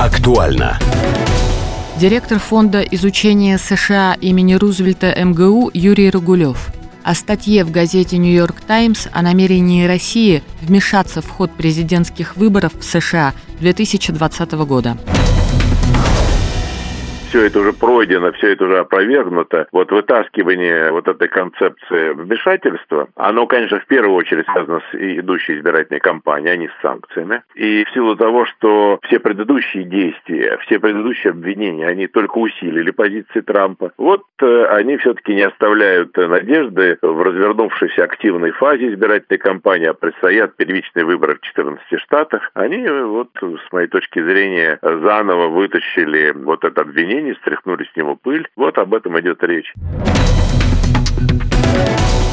Актуально. Директор Фонда изучения США имени Рузвельта МГУ Юрий Рогулев о статье в газете «Нью-Йорк Таймс» о намерении России вмешаться в ход президентских выборов в США 2020 года. Все это уже пройдено, все это уже опровергнуто. Вот вытаскивание вот этой концепции вмешательства, оно, конечно, в первую очередь связано с идущей избирательной кампанией, а не с санкциями. И в силу того, что все предыдущие действия, все предыдущие обвинения, они только усилили позиции Трампа, вот они все-таки не оставляют надежды в развернувшейся активной фазе избирательной кампании, а предстоят первичные выборы в 14 штатах. Они, вот, с моей точки зрения, заново вытащили вот это обвинение, стряхнули с него пыль. Вот об этом идет речь.